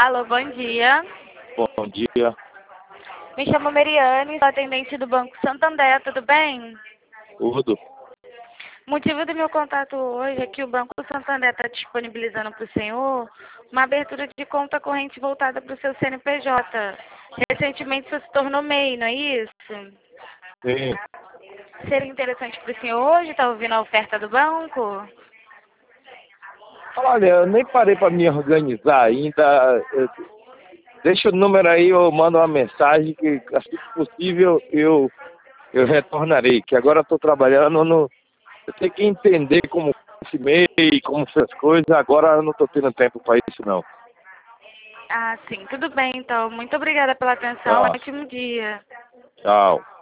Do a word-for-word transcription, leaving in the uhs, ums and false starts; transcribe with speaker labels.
Speaker 1: Alô, bom dia.
Speaker 2: Bom dia.
Speaker 1: Me chamo Mariane, sou atendente do Banco Santander, tudo bem?
Speaker 2: Tudo.
Speaker 1: O motivo do meu contato hoje é que o Banco Santander está disponibilizando para o senhor uma abertura de conta corrente voltada para o seu C N P J. Recentemente você se tornou M E I, não é isso?
Speaker 2: Sim.
Speaker 1: Seria interessante para o senhor hoje estar ouvindo a oferta do banco?
Speaker 2: Olha, eu nem parei para me organizar ainda. Eu- Deixa o número aí, eu mando uma mensagem que, assim que possível, eu, eu retornarei. Que agora eu estou trabalhando no... Eu tenho que entender como esse M E I, como essas coisas. Agora eu não estou tendo tempo para isso, não.
Speaker 1: Ah, sim, tudo bem então. Muito obrigada pela atenção,
Speaker 2: Tá.
Speaker 1: ótimo dia.
Speaker 2: Tchau.